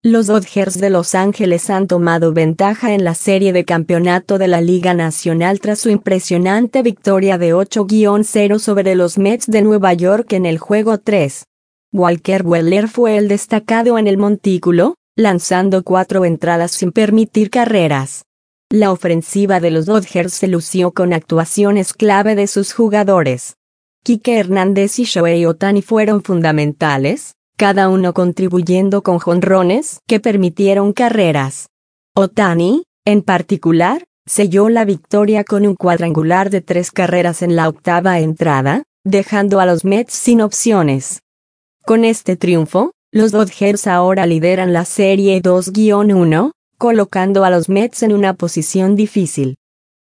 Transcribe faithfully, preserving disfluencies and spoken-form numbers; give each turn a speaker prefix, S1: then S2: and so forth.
S1: Los Dodgers de Los Ángeles han tomado ventaja en la serie de campeonato de la Liga Nacional tras su impresionante victoria de ocho a cero sobre los Mets de Nueva York en el juego tres. Walker Buehler fue el destacado en el montículo, lanzando cuatro entradas sin permitir carreras. La ofensiva de los Dodgers se lució con actuaciones clave de sus jugadores. Kike Hernández y Shohei Ohtani fueron fundamentales, cada uno contribuyendo con jonrones que permitieron carreras. Ohtani, en particular, selló la victoria con un cuadrangular de tres carreras en la octava entrada, dejando a los Mets sin opciones. Con este triunfo, los Dodgers ahora lideran la serie dos a uno, colocando a los Mets en una posición difícil.